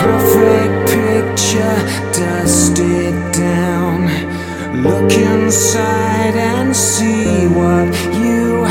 perfect picture, dust it down. Look inside and see what you